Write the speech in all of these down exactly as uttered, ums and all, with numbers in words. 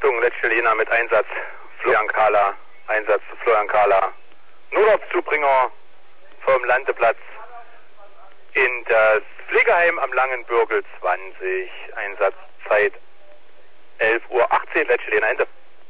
Achtung, letzte Lena mit Einsatz, Florian Kahler, Einsatz Florian Kahler, Notarztzubringer vom Landeplatz in das Pflegeheim am Langenbürgel zwanzig, Einsatzzeit elf Uhr achtzehn, letzte Lena, Ende.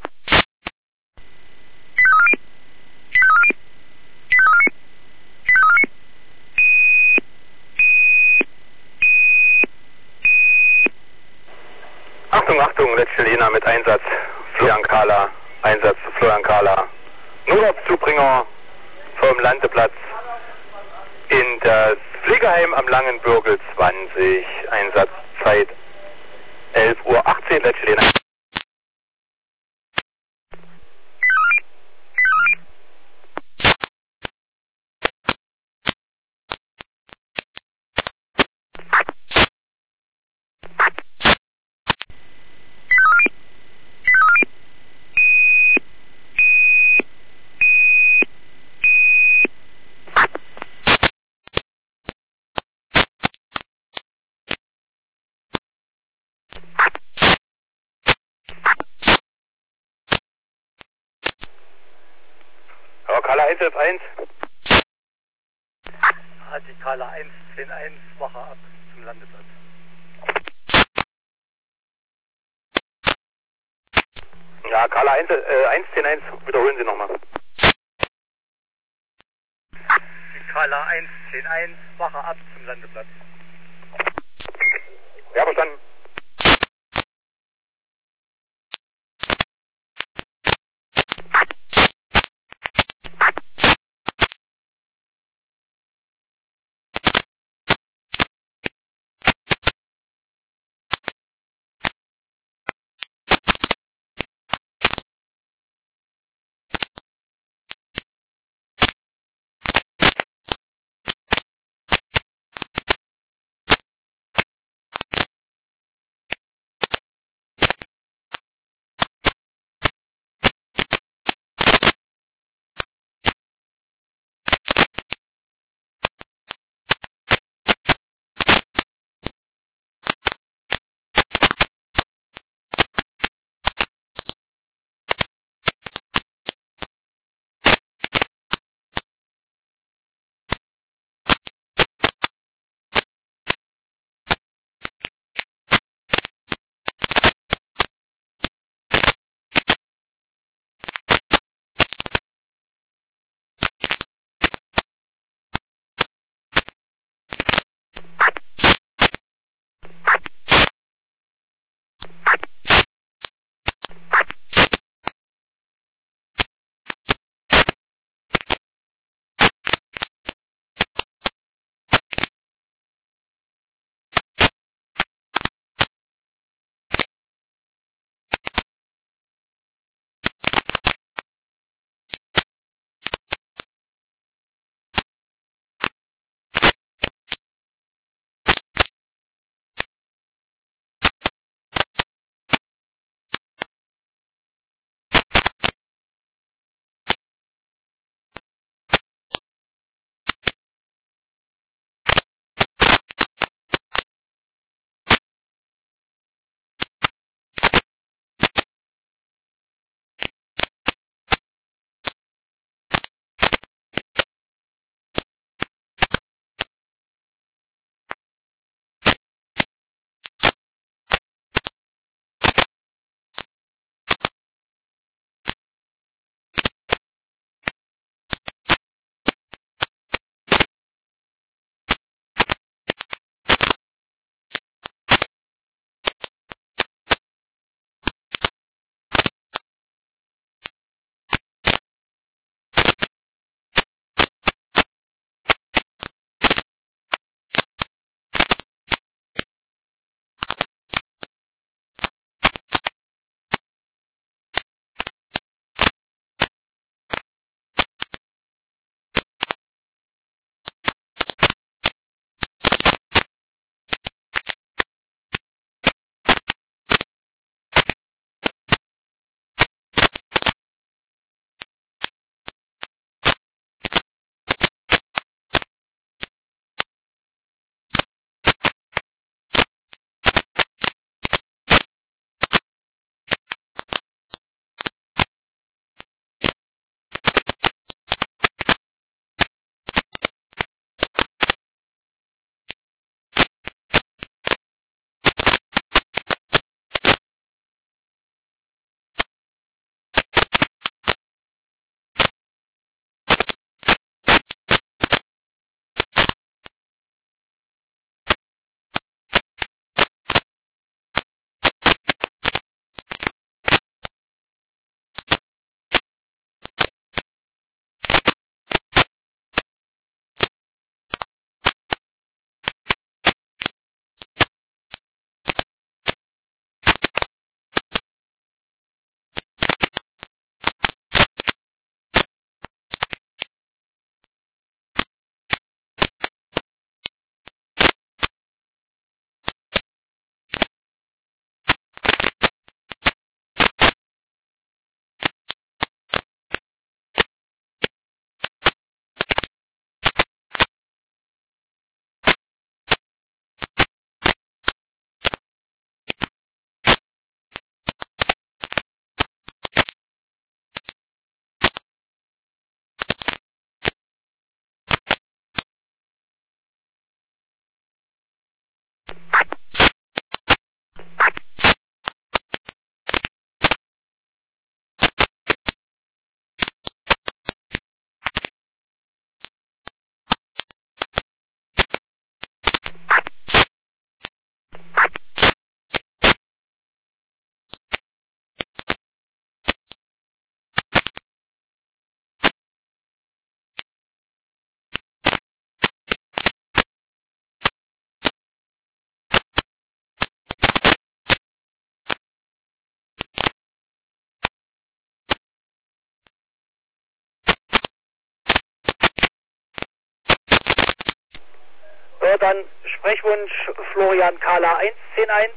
Achtung, Achtung, letzte Lena mit Einsatz, Florian Kahler, Einsatz Florian Kahler, Notarztzubringer vom Landeplatz in das Pflegeheim am Langenbürgel zwanzig, Einsatzzeit elf Uhr achtzehn, letzte Lena. Ja, Kahler eins elf eins. Hat die Kahler eins zehn eins, Wache ab zum Landeplatz. Ja, Kahler eins, äh, eins zehn eins, wiederholen Sie nochmal. Die Kahler eins zehn eins, Wache ab zum Landeplatz. Ja, verstanden. So, dann Sprechwunsch Florian Kala eins zehn eins.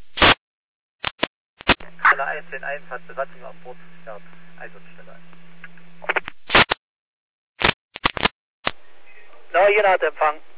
Kala eins zehn eins hat Besatzung auf Bord, fährt Einsatzstelle ein. Na, jeder hat Empfang.